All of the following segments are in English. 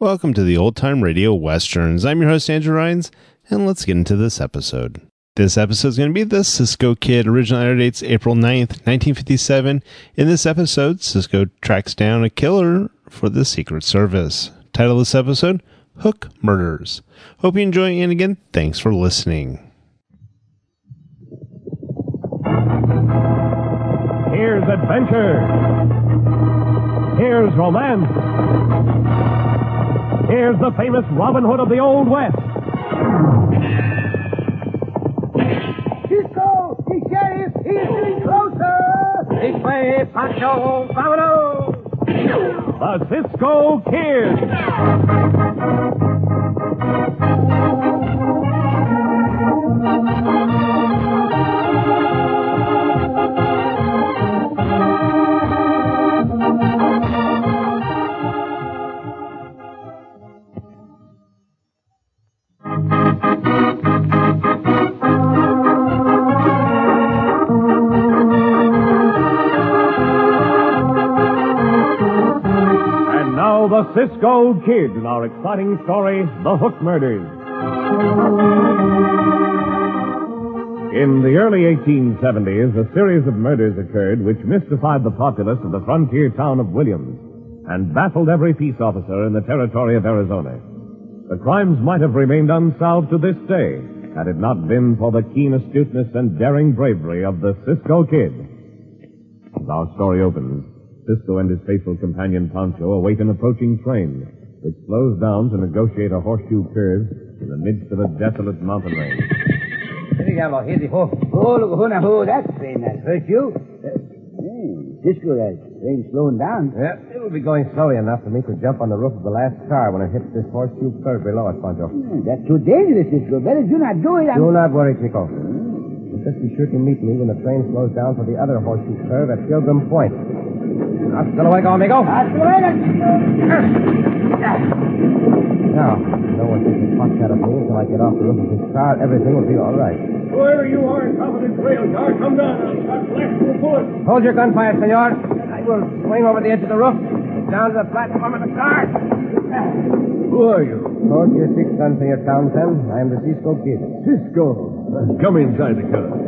Welcome to the Old Time Radio Westerns. I'm your host, Andrew Rhynes, and let's get into this episode. This episode is going to be the Cisco Kid. Original air dates April 9th, 1957. In this episode, Cisco tracks down a killer for the Secret Service. Title of this episode, Hook Murders. Hope you enjoy, and again, thanks for listening. Here's adventure. Here's romance. Here's the famous Robin Hood of the Old West. Cisco! The sheriff! He's getting closer! This way, Pancho! Vámonos! The Cisco Kid. The Cisco Kid in our exciting story, The Hook Murders. In the early 1870s, a series of murders occurred which mystified the populace of the frontier town of Williams and baffled every peace officer in the territory of Arizona. The crimes might have remained unsolved to this day had it not been for the keen astuteness and daring bravery of the Cisco Kid. As our story opens, Cisco and his faithful companion Pancho await an approaching train, which slows down to negotiate a horseshoe curve in the midst of a desolate mountain range. Here the ho. Oh, look, that train that hurt you. Cisco, that train's slowing down. Yeah, it'll be going slowly enough for me to jump on the roof of the last car when it hits this horseshoe curve below us, Pancho. That's too dangerous, Cisco. Better do not do it. Do not worry, Chico. Just be sure to meet me when the train slows down for the other horseshoe curve at Pilgrim Point. Hasta luego, amigo. Hasta luego. Now, no one thinks a pot shot of me until I get off the roof of this car. Everything will be all right. Whoever you are in top of this rail car, come down and start blasting the bullets. Hold your gunfire, senor. I will swing over the edge of the roof and down to the platform of the car. Who are you? Hold your 6 guns in your Townsend. I am the Cisco Kid. Cisco. Come inside the car.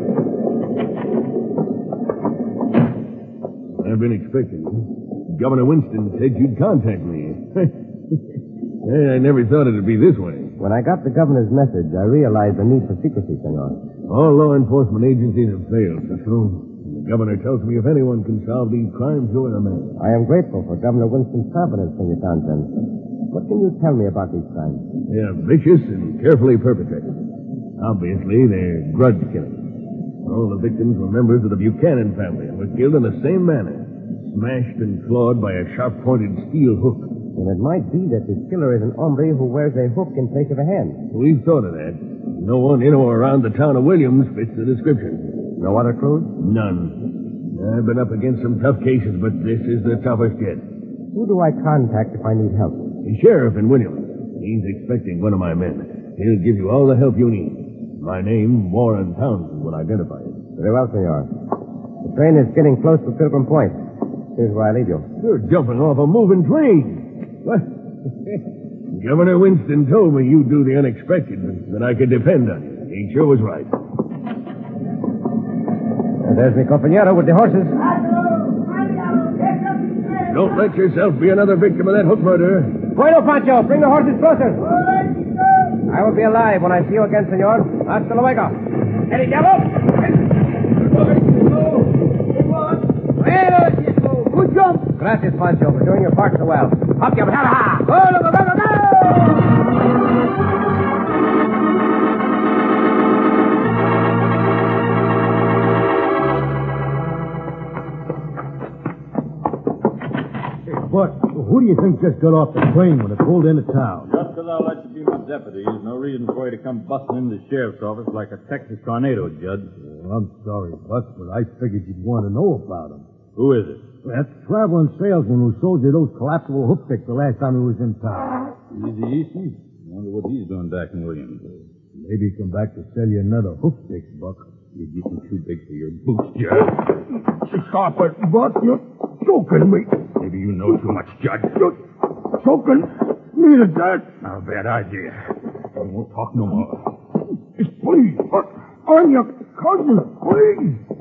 I've been expecting you. Governor Winston said you'd contact me. I never thought it'd be this way. When I got the governor's message, I realized the need for secrecy, senor. All law enforcement agencies have failed, Cisco. The governor tells me if anyone can solve these crimes, you're the man. I am grateful for Governor Winston's confidence in you, Townsend. What can you tell me about these crimes? They're vicious and carefully perpetrated. Obviously, they're grudge killings. All the victims were members of the Buchanan family and were killed in the same manner, smashed and clawed by a sharp-pointed steel hook. And it might be that the killer is an hombre who wears a hook in place of a hand. We've thought of that. No one in or around the town of Williams fits the description. No other clues? None. I've been up against some tough cases, but this is the toughest yet. Who do I contact if I need help? The sheriff in Williams. He's expecting one of my men. He'll give you all the help you need. My name, Warren Townsend, will identify it. Very well, senor. The train is getting close to Pilgrim Point. Here's where I leave you. You're jumping off a moving train. What? Governor Winston told me you'd do the unexpected and that I could depend on you. He sure was right. And there's mi compañero with the horses. Don't let yourself be another victim of that hook murder. Bueno, Pancho, bring the horses closer. I will be alive when I see you again, senor. Hasta luego. Eddie, devil! Bueno, Cisco. Good jump. Gracias, Pancho, for doing your part so well. Up, you ha! Go, go, go, go! But who do you think just got off the train when it pulled into town? Just because I'll let you be my deputy, there's no reason for you to come busting into the sheriff's office like a Texas tornado, Judge. Well, I'm sorry, Buck, but I figured you'd want to know about him. Who is it? That traveling salesman who sold you those collapsible hook picks the last time he was in town. Easy. Wonder what he's doing back in Williams. Maybe come back to sell you another hook pick, Buck. You're getting too big for your boots, Judge. Stop it, Buck. You're choking me. Maybe you know too much, Judge. You're choking needed that. Not a bad idea. We won't talk no more. Please, Buck. I'm your cousin. Please.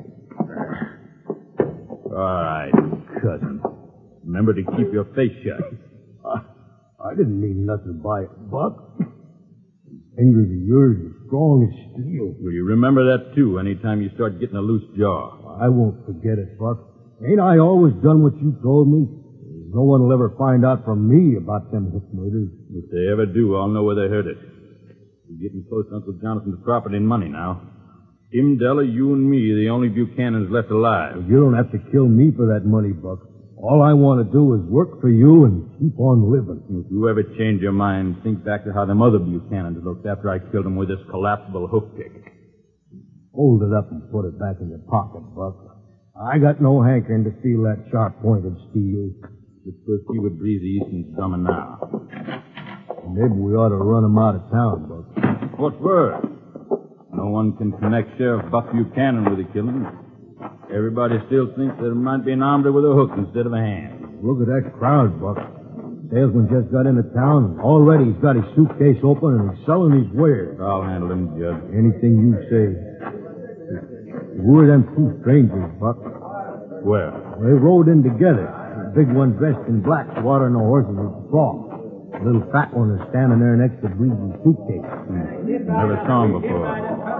All right, cousin. Remember to keep your face shut. I didn't mean nothing by it, Buck. Fingers of yours are strong as steel. Will you remember that, too, anytime you start getting a loose jaw? I won't forget it, Buck. Ain't I always done what you told me? No one will ever find out from me about them hip murders. If they ever do, I'll know where they heard it. We're getting close to Uncle Jonathan's property and money now. Him, Della, you and me are the only Buchanans left alive. You don't have to kill me for that money, Buck. All I want to do is work for you and keep on living. If you ever change your mind, think back to how them other Buchanans looked after I killed them with this collapsible hoof pick. Hold it up and put it back in your pocket, Buck. I got no hankering to feel that sharp-pointed steel. Just first you would breathe the Easton's drumming now. Maybe we ought to run him out of town, Buck. What for? No one can connect Sheriff Buck Buchanan with the killing. Everybody still thinks there might be an armed with a hook instead of a hand. Look at that crowd, Buck. Salesman just got into town, and already he's got his suitcase open and he's selling his wares. I'll handle him, Judge. Anything you say. Who are them two strangers, Buck? Where? They rode in together. The big one dressed in black, watering the horses with straw. The little fat one is standing there next to Breezy's suitcase. Never saw him before.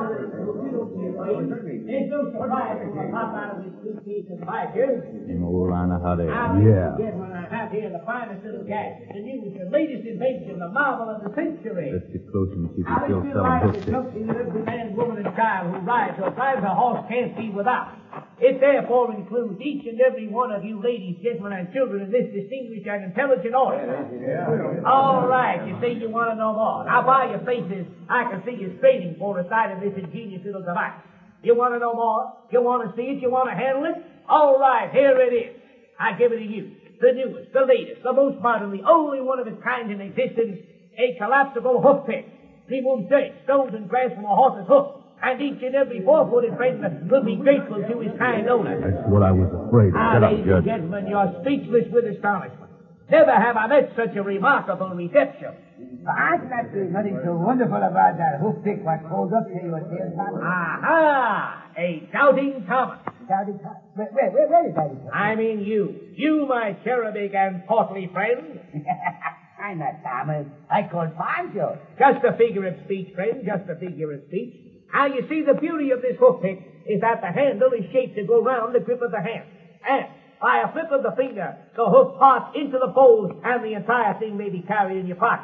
There's no surprise if I pop out of this suitcase and bite you. Same old line of hot air. Yeah. When I have here the finest little gadget, the newest and latest invention, the marvel of the century. Let's get close and see if How he's do still you selling like hook is picks. something that every man, woman, and child who rides or drives a horse can't see without? It therefore includes each and every one of you ladies, gentlemen, and children in this distinguished and intelligent audience. All right, you say you want to know more. Now, by your faces, I can see you straining for the sight of this ingenious little device. You want to know more? You want to see it? You want to handle it? All right, here it is. I give it to you. The newest, the latest, the most modern, the only one of its kind in existence, a collapsible hoof pick. Removes dirt, stones, and grass from a horse's hoof. And each and every four-footed friend will be grateful to his kind owner. That's what I was afraid of. Now, ladies and gentlemen, you're speechless with astonishment. Never have I met such a remarkable reception. I cannot see nothing so wonderful about that hoof pick what holds up to your tail, Thomas. Aha! A doubting Thomas. Doubting Thomas? Where is Doubting Thomas? I mean you. You, my cherubic and portly friend. I'm not Thomas. I call Pancho. Just a figure of speech, friend. Just a figure of speech. Now, you see, the beauty of this hoof pick is that the handle is shaped to go round the grip of the hand. And by a flip of the finger, the hoof parts into the fold, and the entire thing may be carried in your pocket.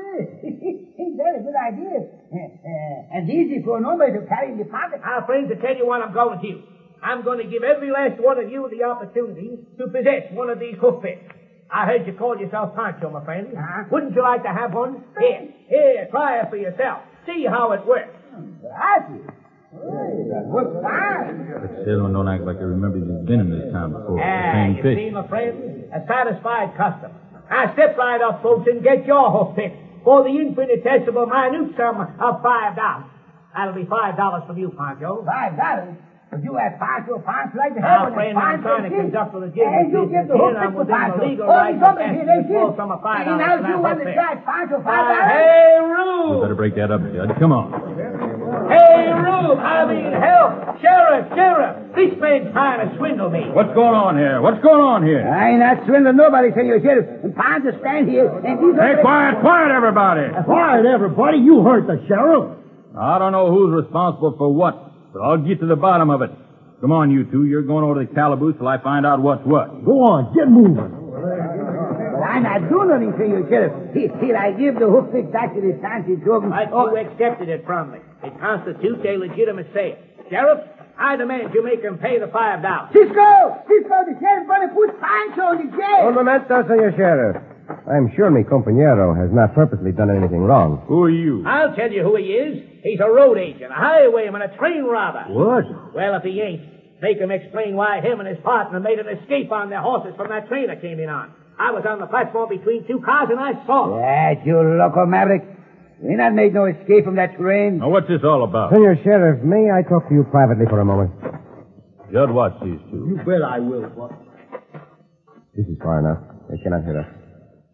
Very good idea. And easy for nobody to carry in the pocket. Now, friends, to tell you what I'm going to do. I'm going to give every last one of you the opportunity to possess one of these hoof picks. I heard you call yourself Pancho, my friend. Wouldn't you like to have one? Here, try it for yourself. See how it works. Gracias. What's that? That salesman don't act like he remembers he's been in this town before. You see, my friend, a satisfied customer. Now, step right up, folks, and get your hoof pick for the infinitesimal minute sum of $5. That'll be $5 from you, Pancho. $5? But you have Pancho like the Now, heaven. friend, I'm trying to conduct a legitimate and you business give the here, hoof and I'm pick to within the Pancho. legal Only rights somebody of here, asking they for see. some of $5 And now you want to pick. charge Pancho $5? Hey, Rube! You better break that up, Judge. Come on. Hey, Rube! I mean, help! Sheriff! This man's trying to swindle me. What's going on here? What's going on here? I ain't not swindling nobody, Senor Sheriff. And Pancho stand here, and these Hey, quiet, everybody. Quiet, everybody. You heard the sheriff. I don't know who's responsible for what, but I'll get to the bottom of it. Come on, you two. You're going over to the calaboose till I find out what's what. Go on, get moving. But I'm not doing nothing, Senor Sheriff. Here, I give the hoof pick back to this fancy token. But you accepted it from me. It constitutes a legitimate sale. Sheriff, I demand you make him pay the $5. Cisco, the sheriff's going to put Pancho in the jail. Un momento, Senor Sheriff. I'm sure mi compañero has not purposely done anything wrong. Who are you? I'll tell you who he is. He's a road agent, a highwayman, a train robber. What? Well, if he ain't, make him explain why him and his partner made an escape on their horses from that train that came in on. I was on the platform between two cars, and I saw them. That you loco maverick. We not made no escape from that train. Now, what's this all about? Senor Sheriff, may I talk to you privately for a moment? Judd, watch these two. You bet I will, Buck. This is far enough. They cannot hear us.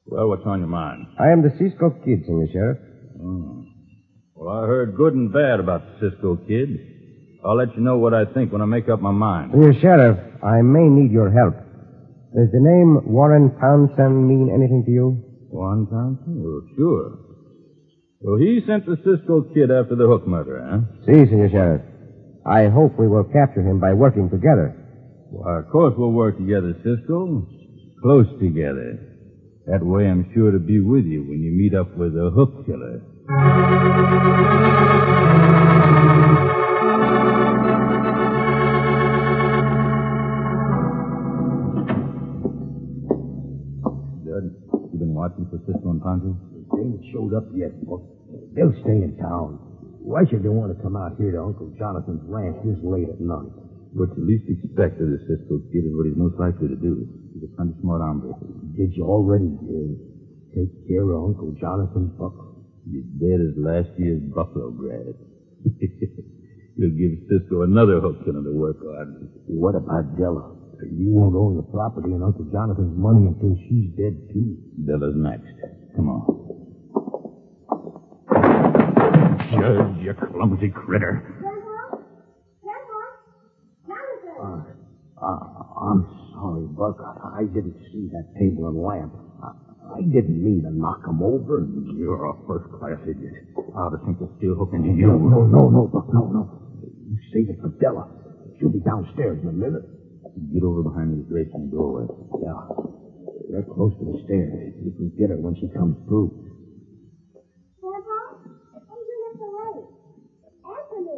Well, what's on your mind? I am the Cisco Kid, Senor Sheriff. Well, I heard good and bad about the Cisco Kid. I'll let you know what I think when I make up my mind. Senor Sheriff, I may need your help. Does the name Warren Townsend mean anything to you? Warren Townsend? Well, sure. So he sent the Cisco Kid after the Hook murder, huh? Si, Senor Sheriff. I hope we will capture him by working together. Why, of course we'll work together, Cisco. Close together. That way I'm sure to be with you when you meet up with the Hook killer. Judd, you been watching for Cisco and Pancho? They ain't showed up yet, Buck. They'll stay in town. Why should they want to come out here to Uncle Jonathan's ranch this late at night? What you least expect of the Cisco Kid is what he's most likely to do. He's a pretty smart hombre. Did you already take care of Uncle Jonathan, Buck? He's dead as last year's buffalo grass. He'll give Cisco another hook killer to work on. What about Della? You won't own the property and Uncle Jonathan's money until she's dead, too. Della's next. Come on. Judge, you clumsy critter. I'm sorry, Buck. I didn't see that table and lamp. I didn't mean to knock him over. You're a first-class idiot. I ought to think of steel hooking you. No, Buck, no. You save it for Della. She'll be downstairs in a minute. Get over behind these drapes in the doorway. Yeah. They're close to the stairs. You can get her when she comes through. Grandpa, what are you doing so late? Answer me.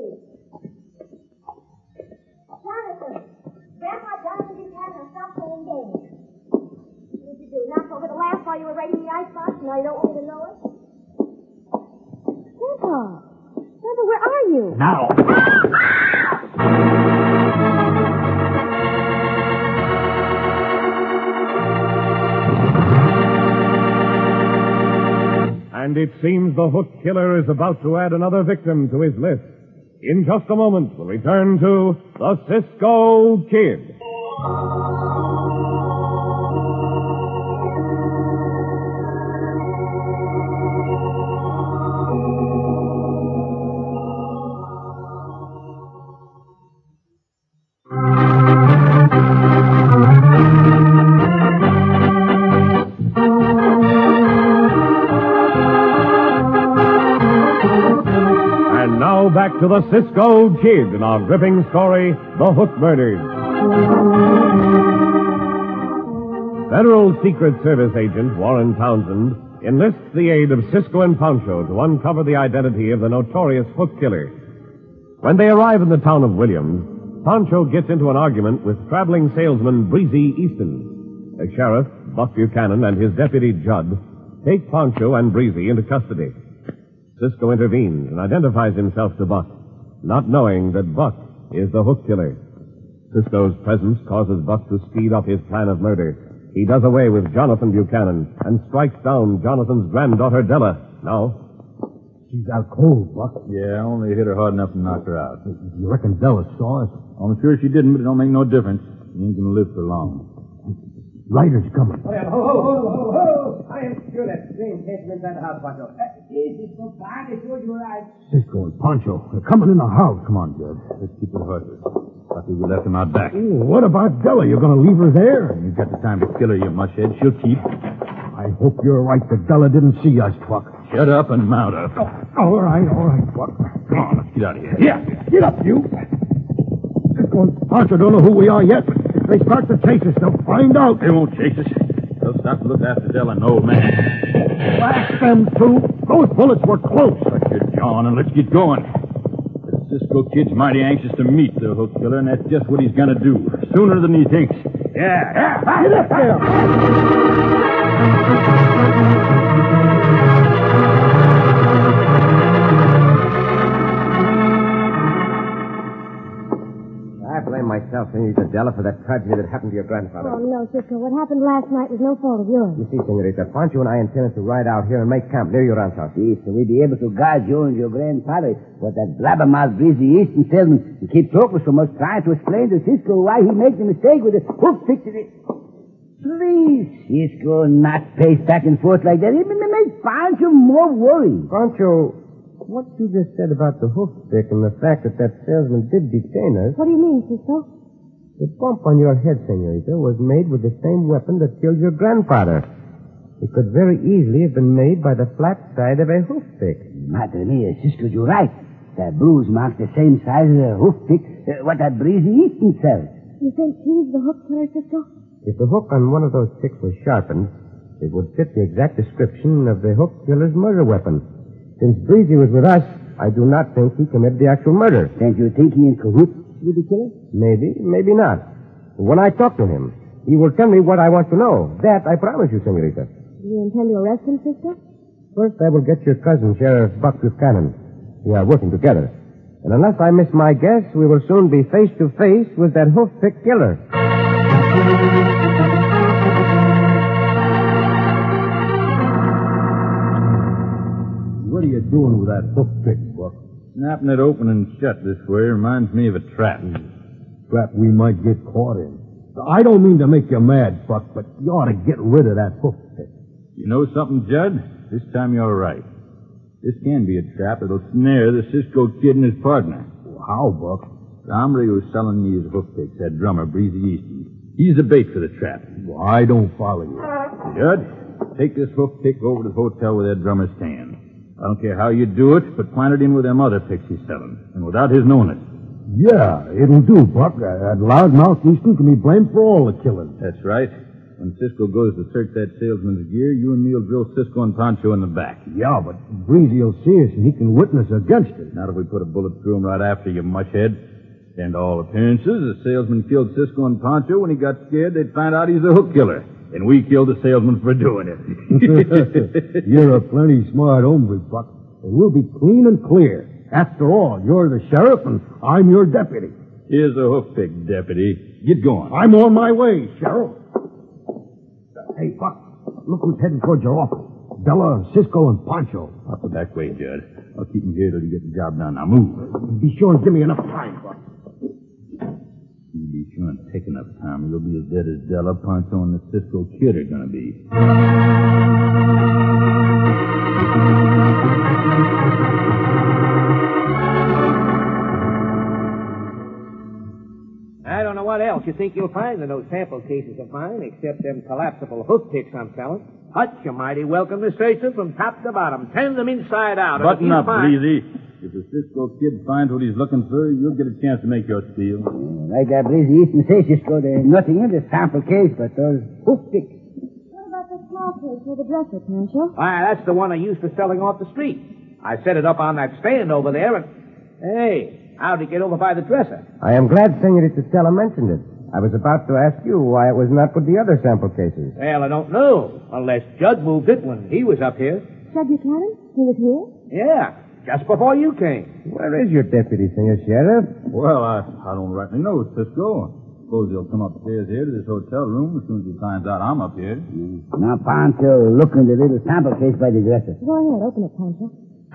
Jonathan. Grandpa Jonathan just having a stop playing games. What did you do? Knock over the lamp while you were raiding the icebox? Now you don't want me to know it? Grandpa, where are you? Now! And it seems the Hook Killer is about to add another victim to his list. In just a moment, we'll return to the Cisco Kid. Back to the Cisco Kid in our gripping story, The Hook Murders. Federal Secret Service agent Warren Townsend enlists the aid of Cisco and Pancho to uncover the identity of the notorious Hook Killer. When they arrive in the town of Williams, Pancho gets into an argument with traveling salesman Breezy Easton. The sheriff, Buck Buchanan, and his deputy Judd take Pancho and Breezy into custody. Cisco intervenes and identifies himself to Buck, not knowing that Buck is the Hook Killer. Cisco's presence causes Buck to speed up his plan of murder. He does away with Jonathan Buchanan and strikes down Jonathan's granddaughter, Della. Now, she's out cold, Buck. Yeah, I only hit her hard enough to knock her out. You reckon Della saw us? I'm sure she didn't, but it don't make no difference. She ain't gonna live for long. Rider's coming. Ho! I am sure that strange person inside the house, Pancho. Easy, so fine. They showed you right. Cisco and Pancho, they're coming in the house. Come on, Judge. Let's keep the horses. Lucky we left them out back. Ooh, what about Della? You're going to leave her there? You've got the time to kill her, you mushhead. She'll keep. I hope you're right that Della didn't see us, Buck. Shut up and mount up. All right, Buck. Come on, let's get out of here. Yeah, get up, you. Cisco and Pancho don't know who we are yet, but if they start to chase us, they'll find out. They won't chase us. They'll stop to look after Della and the old man. Blast them, too. Those bullets were close. Shut your jaw and let's get going. The Cisco Kid's mighty anxious to meet the Hook Killer, and that's just what he's going to do. Sooner than he thinks. Yeah. Get up there. I blame myself, Senorita Della, for that tragedy that happened to your grandfather. Oh, no, Cisco. What happened last night was no fault of yours. You see, Senorita, Pancho and I intended to ride out here and make camp near your aunt's house. Yes, so we'll be able to guide you and your grandfather. But that blabbermouth Breezy Easton salesman, he keeps talking so much, trying to explain to Cisco why he made the mistake with the hook fixed it. Please, Cisco, not pace back and forth like that. It makes Pancho more worried. Pancho, what you just said about the hoof stick and the fact that salesman did detain us, What do you mean, Cisco? the bump on your head, senorita, was made with the same weapon that killed your grandfather. It could very easily have been made by the flat side of a hoof pick. Madre mia, Cisco, you're right. That bruise marks the same size as a hoof pick what that Breezy Easton sells. You think he's the hook killer, Cisco? If the hook on one of those picks was sharpened, it would fit the exact description of the hook killer's murder weapon. Since Breezy was with us, I do not think he committed the actual murder. Don't you think he in cahoots with the killer? Maybe, maybe not. When I talk to him, he will tell me what I want to know. That I promise you, senorita. Do you intend to arrest him, Cisco? First, I will get your cousin, Sheriff Buck Buchanan. We are working together. And unless I miss my guess, we will soon be face to face with that hoof pick killer. What are you doing with that hoof pick, Buck? Snapping it open and shut this way reminds me of a trap. Trap we might get caught in. I don't mean to make you mad, Buck, but you ought to get rid of that hoof pick. You know something, Judd? This time you're right. This can be a trap that'll snare the Cisco Kid and his partner. How, Buck? The hombre who was selling me his hoof picks, that drummer, Breezy Easton. He's the bait for the trap. Well, I don't follow you. Judd, take this hoof pick over to the hotel where that drummer's staying. I don't care how you do it, but plant it in with them other picks he's selling, and without his knowing it. Yeah, it'll do, Buck. That loudmouth Easton can be blamed for all the killing. That's right. When Cisco goes to search that salesman's gear, you and me'll drill Cisco and Pancho in the back. Yeah, but Breezy will see us and he can witness against it. Not if we put a bullet through him right after, you mushhead. And to all appearances, the salesman killed Cisco and Pancho. When he got scared, they'd find out he's a hook killer. And we killed the salesman for doing it. You're a plenty smart hombre, Buck. And we'll be clean and clear. After all, you're the sheriff and I'm your deputy. Here's a hoof pick, deputy. Get going. I'm on my way, Sheriff. Hey, Buck, look who's heading towards your office. Bella, Cisco, and Pancho. Up the back way, Judd. I'll keep him here till you get the job done. Now move. Be sure and give me enough time, Buck. You be sure and take enough time. You'll be as dead as Della, Pancho, and the Cisco Kid are going to be. I don't know what else you think you'll find in those sample cases of mine, except them collapsible hoof picks I'm selling. Hutch, you're mighty welcome to search them from top to bottom. Turn them inside out. Button up, Breezy. If the Cisco Kid finds what he's looking for, you'll get a chance to make your steal. Like that Breezy Easton says, Cisco, there's nothing in the sample case but those hoof picks. What about the small case for the dresser, Pancho? Why, that's the one I used for selling off the street. I set it up on that stand over there and... Hey, how'd it get over by the dresser? I am glad Senorita Stella mentioned it. I was about to ask you why it was not with the other sample cases. Well, I don't know, unless Judd moved it when he was up here. Judd Buchanan? He was here? Yeah, just before you came. Where is your deputy, Senor Sheriff? Well, I don't rightly know, Cisco. Suppose he'll come upstairs here to this hotel room as soon as he finds out I'm up here. Now, Pancho, look in the little sample case by the dresser. Go ahead, open it, Pancho.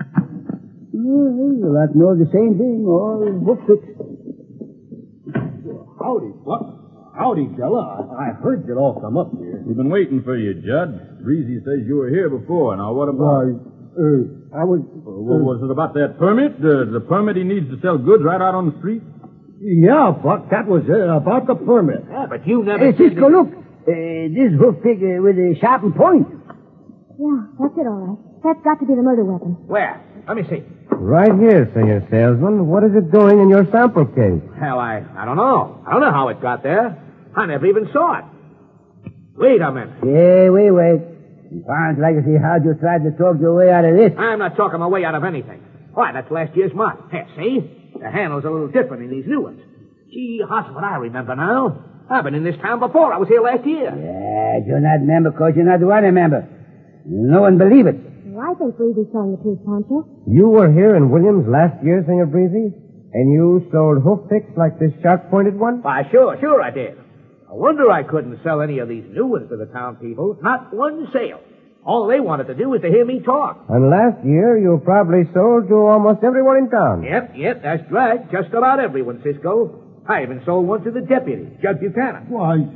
Well, that knows the same thing, all hoof picks. Howdy, Buck. Howdy, Della. I heard you'd all come up here. We've been waiting for you, Judd. Breezy says you were here before. Now, what about... I was... what was it about that permit? The permit he needs to sell goods right out on the street? Yeah, Buck, that was about the permit. Yeah, but you never... Hey, Cisco, look. This hoof pick with a sharpened point. Yeah, that's it, all right. That's got to be the murder weapon. Where? Let me see. Right here, Senor Salesman. What is it doing in your sample case? Hell, I don't know. I don't know how it got there. I never even saw it. Wait a minute. Yeah, wait. Sounds like I see how you tried to talk your way out of this. I'm not talking my way out of anything. Why, that's last year's mark. Here, see? The handle's a little different in these new ones. Gee, that's what I remember now. I've been in this town before. I was here last year. Yeah, you're not member because you're not one member. No one believe it. Well, I think Breezy's telling the truth, Pancho. You were here in Williams last year, Senor Breezy? And you sold hoof picks like this sharp-pointed one? Why, sure I did. No wonder I couldn't sell any of these new ones to the town people. Not one sale. All they wanted to do was to hear me talk. And last year, you probably sold to almost everyone in town. Yep, that's right. Just about everyone, Cisco. I even sold one to the deputy, Judge Buchanan. Why,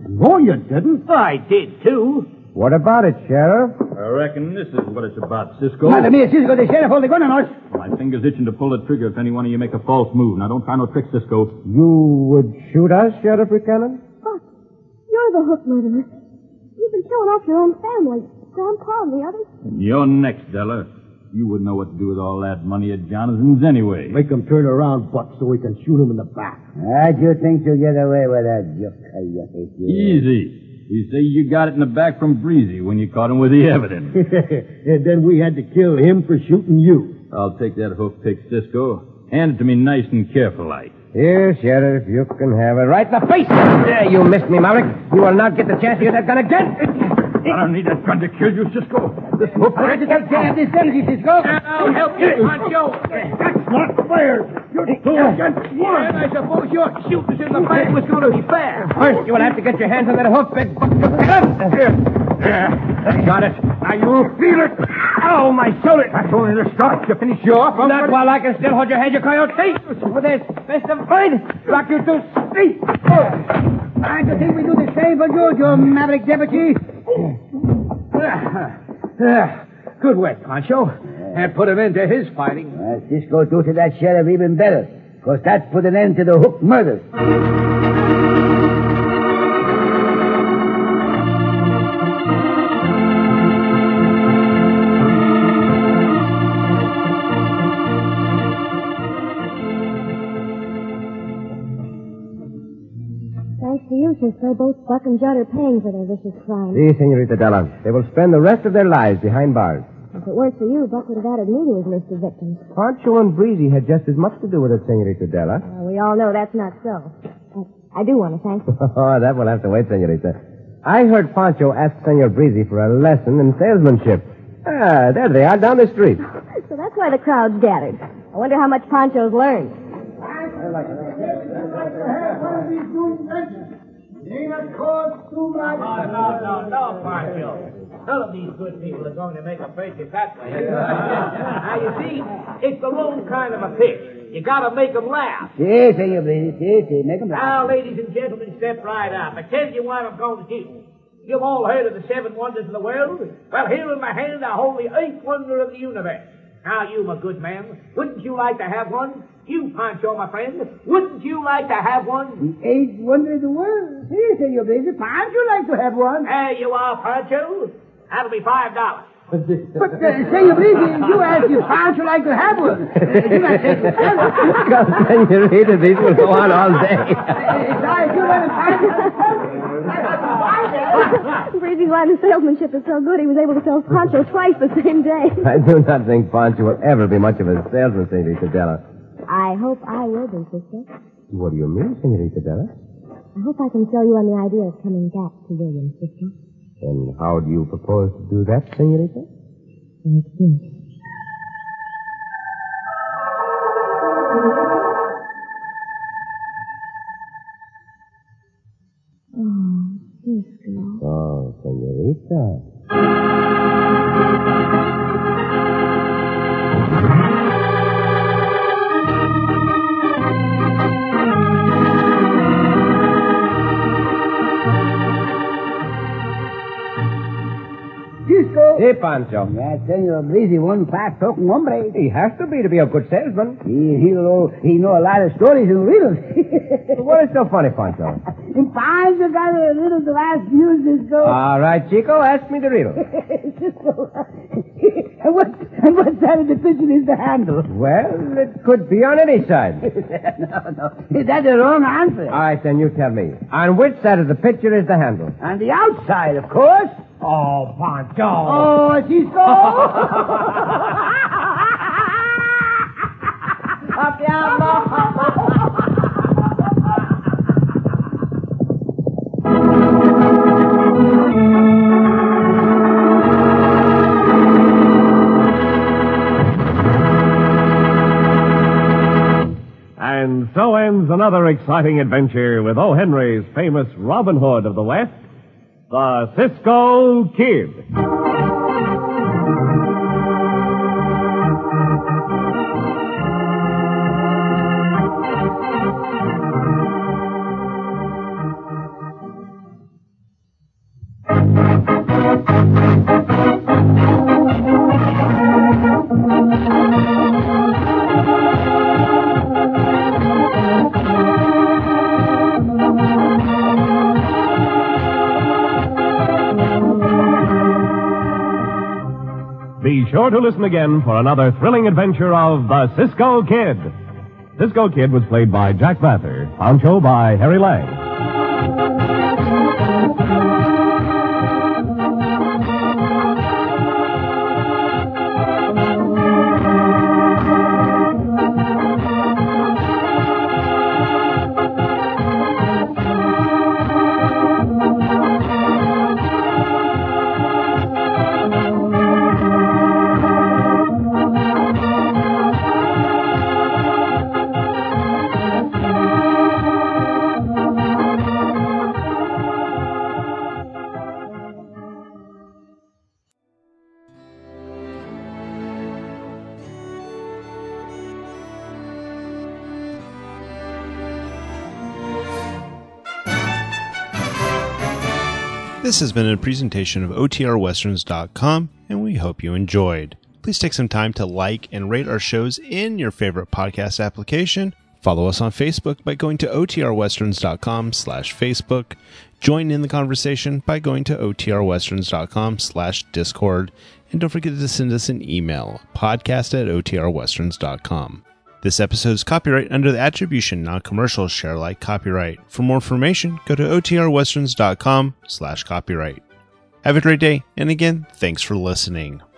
No, you didn't. I did, too. What about it, Sheriff? I reckon this is what it's about, Cisco. Madam mia, Cisco, the sheriff hold the gun on us. My finger's itching to pull the trigger if any one of you make a false move. Now, don't try no tricks, Cisco. You would shoot us, Sheriff Buchanan? Buck, you're the hook murderer. You've been killing off your own family. Grandpa and the others. And you're next, Della. You wouldn't know what to do with all that money at Jonathan's anyway. Make him turn around, Buck, so we can shoot him in the back. How'd you think you'll get away with that, you coyote? Easy. We say you got it in the back from Breezy when you caught him with the evidence. And then we had to kill him for shooting you. I'll take that hoof pick, Cisco. Hand it to me nice and careful like. Here, Sheriff, you can have it. Right in the face! There, you missed me, Maverick. You will not get the chance to use that gun again. I don't need that gun to kill you, Cisco. This hoof Why don't you take care of this gun, Cisco? I'll help you, Pancho. That's not fair. You're two against one. And I suppose your shooting in the back was going to be fair. First, you will have to get your hands on that hoof, big buck. Got it. Now you'll feel it. Oh, my shoulder. That's only the start. To finish you off, Not while I can still hold your head, you coyote. For this best of fight, rock you to sleep. I don't think we do the same for you maverick deputy. Good work, Pancho. And put an end to his fighting. Cisco do to that sheriff even better, because that put an end to the hook murder. Thanks to you, Cisco, both Buck and Judd are paying for their vicious crime. Si, Senorita Della. They will spend the rest of their lives behind bars. If it weren't for you, Buck would have added me to his list of victims. Pancho and Breezy had just as much to do with it, Senorita Della. We all know that's not so. I do want to thank you. Oh, that will have to wait, Senorita. I heard Pancho ask Senor Breezy for a lesson in salesmanship. Ah, there they are, down the street. So that's why the crowd's gathered. I wonder how much Pancho's learned. No, Pancho. None of these good people are going to make a purchase that way. Now, you see, it's the wrong kind of a pitch. You got to make them laugh. Si, senor Brady, si, make him laugh. Now, ladies and gentlemen, step right up. I tell you what I'm going to do. You've all heard of the 7 wonders of the world? Well, here in my hand I hold the 8th wonder of the universe. Now, you, my good man, wouldn't you like to have one? You, Pancho, my friend, wouldn't you like to have one? The 8th wonder of the world. Si, senor Brady, Pancho like to have one. There you are, Pancho. That'll be $5. But, senor Brady, you asked if Pancho like to have one. You not take the Senorita, these will go on all day. Sorry, you let Breezy's line of salesmanship is so good he was able to sell Pancho twice the same day. I do not think Pancho will ever be much of a salesman, Senorita Della. I hope I will be, Cisco. What do you mean, Senorita Della? I hope I can sell you on the idea of coming back to William, Cisco. And how do you propose to do that, Senorita? Like this. Oh, Cisco. Oh, Senorita. Cisco. Hey, Pancho. That senor Breezy one fast talking hombre. He has to be a good salesman. He know a lot of stories and riddles. What is so funny, Pancho? And Pancho got a riddle to ask you, Cisco. All right, Chico, ask me the riddle. Cisco. And what side of the pigeon is the handle? Well, it could be on any side. No. That's the wrong answer. All right, then you tell me. On which side of the picture is the handle? On the outside, of course. Oh, Pancho. Oh, Cisco. And so ends another exciting adventure with O. Henry's famous Robin Hood of the West, the Cisco Kid. sure to listen again for another thrilling adventure of the Cisco Kid. Cisco Kid was played by Jack Mather, Pancho by Harry Lang. This has been a presentation of OTRWesterns.com, and we hope you enjoyed. Please take some time to like and rate our shows in your favorite podcast application. Follow us on Facebook by going to OTRWesterns.com/Facebook. Join in the conversation by going to OTRWesterns.com/Discord. And don't forget to send us an email, podcast@OTRWesterns.com. This episode is copyright under the Attribution Non-Commercial Share Alike copyright. For more information, go to OTRWesterns.com/copyright. Have a great day, and again, thanks for listening.